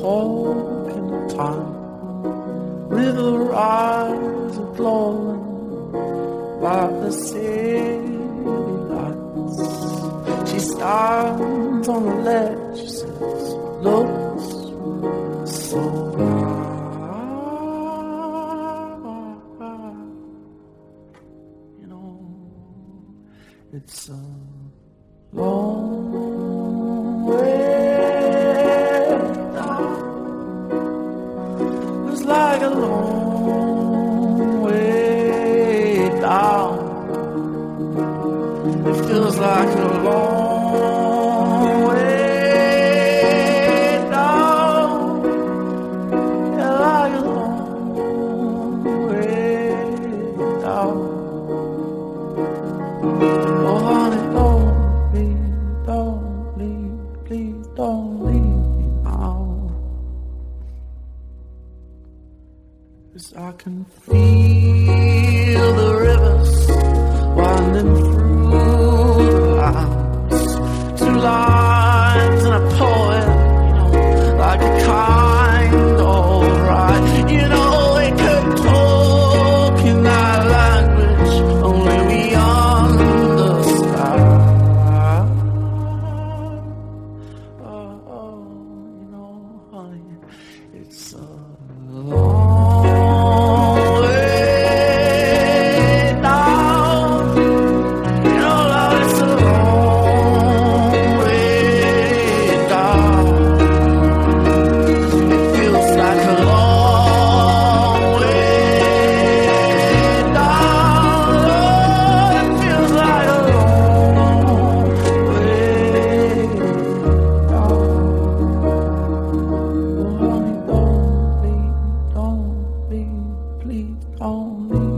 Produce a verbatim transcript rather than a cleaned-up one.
talk in the time. River eyes are glowing by the city lights. She stands on the ledge, she says, looks so high. You know, it's a long way down. It's like a long way down. It feels like a long way down. Yeah, like a long way down. Oh honey, don't leave, don't leave, please don't leave me now. 'Cause I can feel the rivers winding through the lines. Two lines and a poem, you know, like a kind old ride. You know, they could talk in that language only we understand. Oh, oh, you know, honey, it's a long way down. You know, love, it's a long way down. It feels like a long way down. Lord, it feels like a long way down. Oh, honey, don't leave, don't leave, please don't leave.